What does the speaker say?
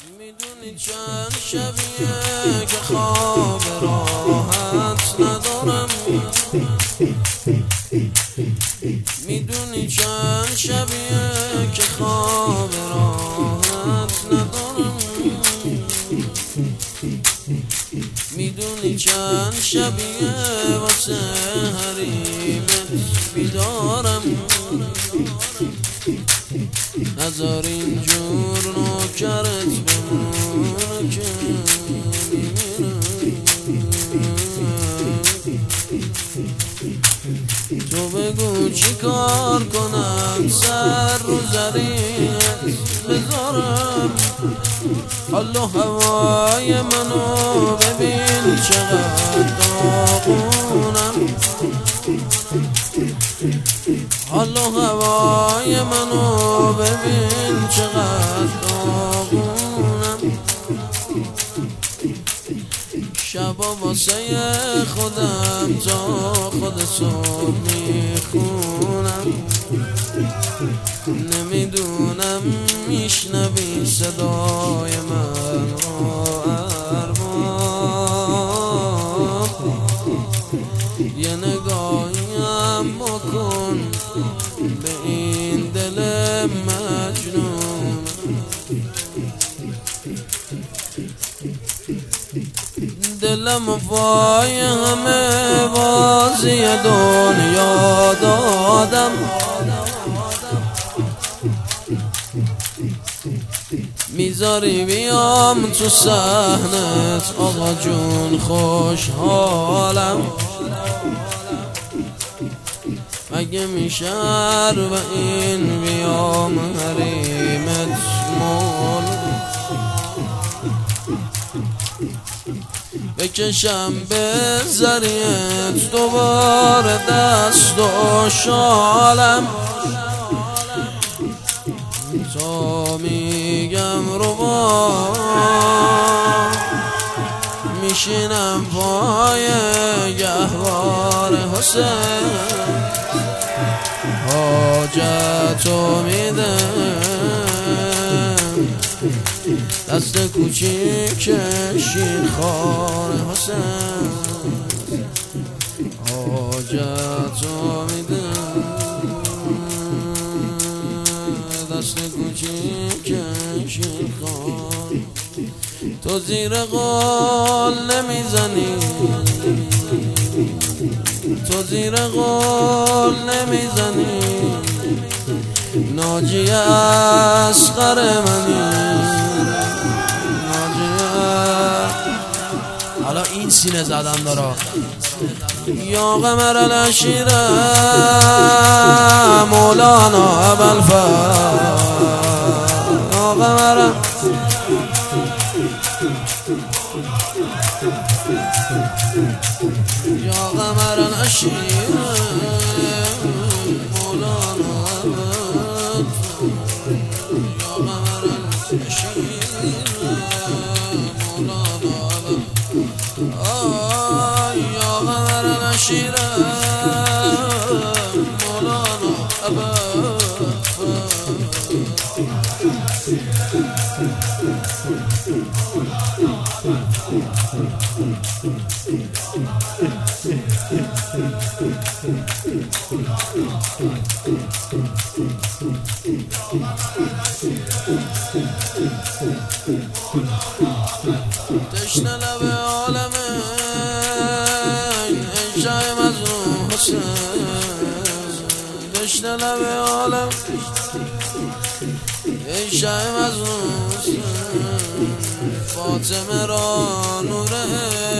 میدونی چند شبیه که خواب راحت ندارم، میدونی چند شبیه که خواب راحت ندارم، میدونی چند شبیه واسه حریمت بیدارم. نذار اینجور نوکرت بمونه که میمیرم. تو بگو چی کار کنم سر رو زریت بذارم. حال و هوای منو ببین چقدر داغونم، حال و هوای منو ببین چقدر داغونم. شبا واسه خودم تا خود صبح میخونم، نمیدونم میشنوی صدای من رو ارباب. یه نگاهیم بکن به این دل مجنون، دلم وای همه بازی دنیا دادم. میذاری بیام تو صحنت آقا جون خوشحالم، مگه میشر و این بیام حریمت مول، بکشم به زریت دوباره دست و شالم. تا میگم رو با میشینم پای گهوار حسین، حاجتو میدم دست کوچیک شیرخوار حسین، حاجتو میدم دست کوچیک شیرخوار. تو زیر قول نمیزنی، تو زیر قول نمیزنی، ناجی اصغر منی، ناجی. حالا این سینه زدن داره. یا قمر العشیره مولانا ابوالفضل، یا قمر یا قمر العشیره مولانا ابوالفضل، یا قمر العشیره مولانا ابوالفضل، یا قمر العشیره مولانا ابوالفضل. تشنه لب عالمه ای شای مظلوم حسین، تشنه لب عالم ای شای مظلوم حسین، فاطمه را نور